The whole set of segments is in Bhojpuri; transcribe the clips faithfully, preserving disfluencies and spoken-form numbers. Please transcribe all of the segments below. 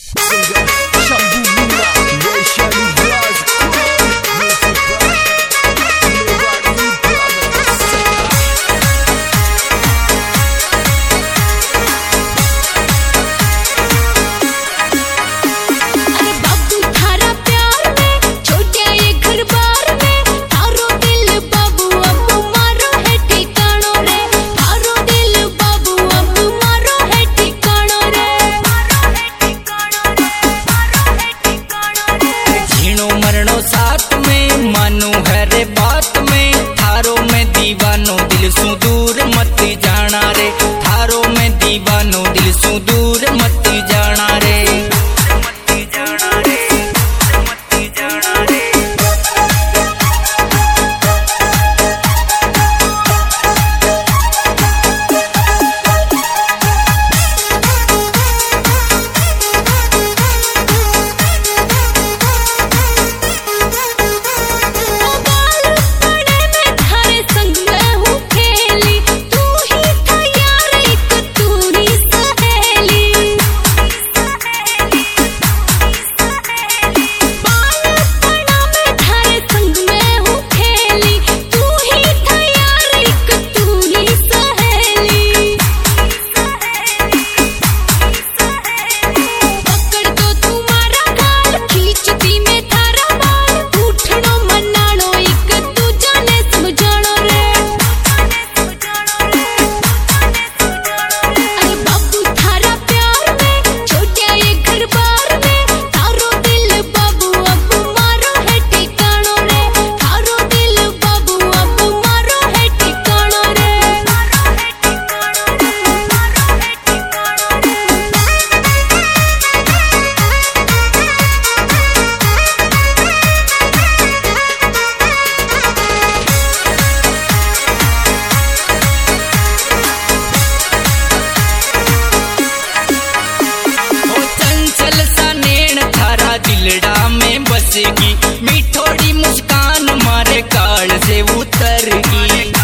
बसेगी, मीठोड़ी मुस्कान मारे काल से उतरगी।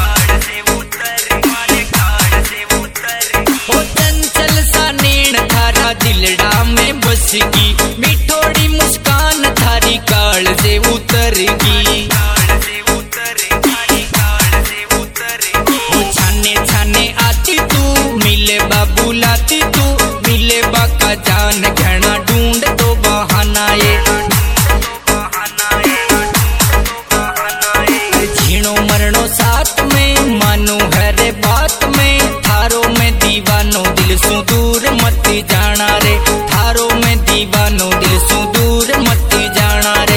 ओ चंचल सा नैन थारा दिलड़ा में बसेगी, मीठोड़ी मुस्कान थारी काल से उतरगी। ओ छाने छाने आती तू, मिले बा बुलाती तू, मिले बा का जान घना ढूंढ तो बहाना ये। झीणो मरणो साथ में मानो हरे बात में, थारो में दीवानो दिल सु दूर मत जाना रे, थारो में दीवानो दिल सु दूर मत जाना रे।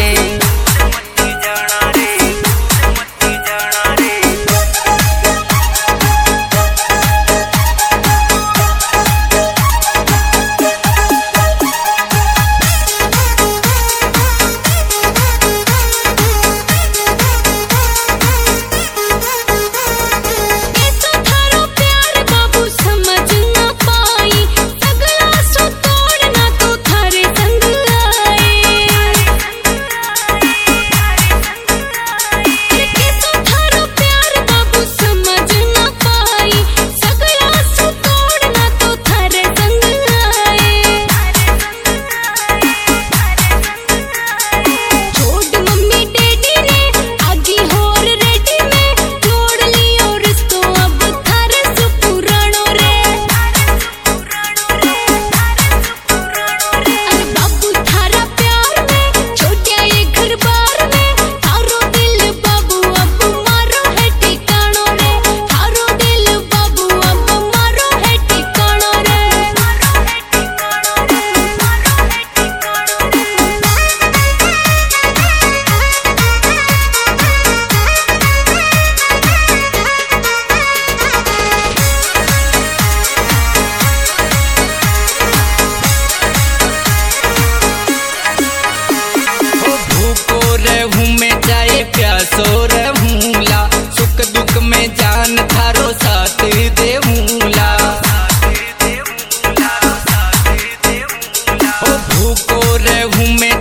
प्यासो रहूंला, सुख दुख में जान थारो साथ देऊंला। ओ भूखो रहूं मैं